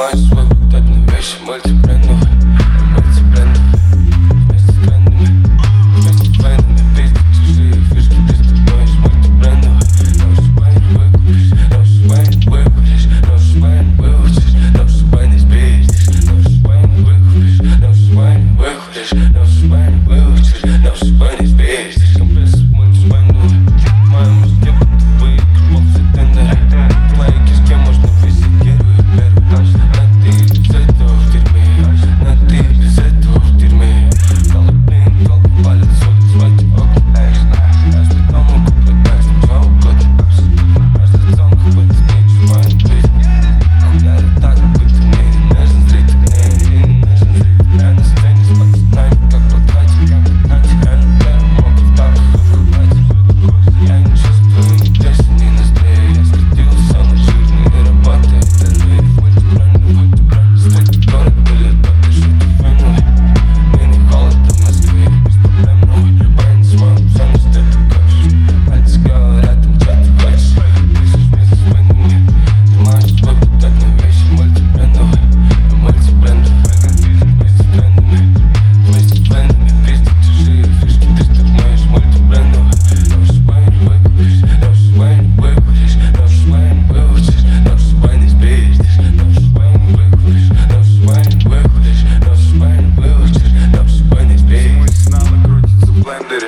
Снимаешь свой бутать на вещи мультибрендовые, мультибрендовые. Вместе с трендами, вместе с войнами. Пиздят чужие фишки, ты строишь мультибрендовые. Новый шпайн выкупишь, новый шпайн выкуришь, новый шпайн выучишь, новый шпайн избездишь. Новый шпайн выкупишь, новый шпайн выкуришь, новый шпайн выучишь, новый шпайн избездишь. Компрессор мультибрендовый, в моем мозге будто выигрывал все тендеры. В моей кишке можно висеть герои первый. Но ты без этого в тюрьме, но ты без этого в тюрьме. Голодные толпы палят соль, сводят окна. Каждый дом могу продать что угодно. Каждый сон какой-то сничь, моим жизнь. Ударит так, будто мне не нужен зритель, мне не нужен зритель. Я на сцене с пацанами, как потратить, как потратить. Я на первом могу вторых хватить. Я не чувствую ни песни, ни ноздрей. Я скрутился на жирные работы, это рейв. Мультибренд, стоит город, билет, подпишу ты феновый. Мне не холодно в Москве, без проблем новый. Парень с моим псом, что ты хочешь. Пальцы говорят, им что ты хочешь. Пишешь вместе с войнами, ты можешь свой бутать на вещи мультибрендовые, мультибрендовые. Вместе с трендами, вместе с войнами. Пиздят чужие фишки, ты строишь мультибрендовые. Новый шпайн выкупишь, новый шпайн выкуришь, новый шпайн выучишь, новый шпайн избездишь. Новый шпайн выкупишь, новый шпайн выкуришь, новый шпайн выучишь, новый шпайн избездишь. Мой снова крутится в блендере.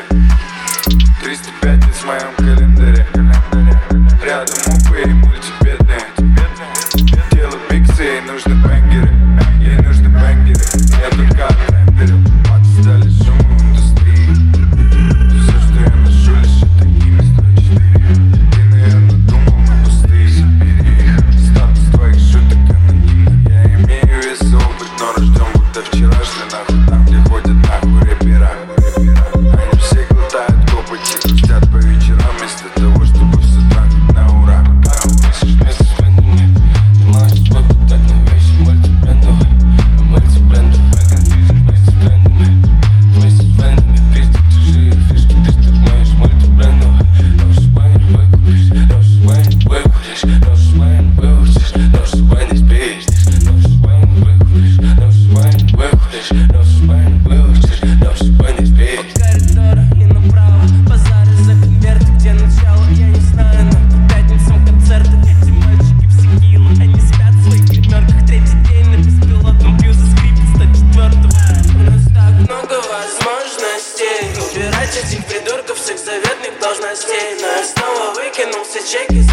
305 в моем календаре. Рядом опы и мультибедные. Дело биксы, ей нужны бэнгеры. Ей нужны бэнгеры. Я только рендерил. Отстали шумы в индустрии. Все, что я ношу, лишь это имя 104. Ты, наверное, думал, мы пустые. Забери их. Статус твоих шуток анонимно. Я имею вес и опыт, но рожден будто вчерашний. Нахуй там, где ходят нахуй рэпера. Они все глотают копоть и грустят по вечерам, вместо того, чтобы все тратить на ура. Пишешь вместе с войнами, ты можешь свой бутать на вещи мультибрендовые, мультибрендовые. Вместе с трендами, вместе с войнами. Пиздят чужие фишки, ты строишь мультибрендовые. Новый шпайн выкупишь, новый шпайн выкуришь, новый шпайн выучишь, новый шпайн избездишь. Новый шпайн выкупишь, новый шпайн выкуришь, новый шпайн выучишь, новый шпайн избездишь. По коридору и направо, базары за конверты, где начало, я не знаю, но по пятницам концерты. Эти мальчики все кило, они спят в своих гримерках. Третий день на беспилотном пью за скрипт 104-го. У нас так много возможностей убирать этих придурков с их заветных должностей. Но я снова выкинул все чеки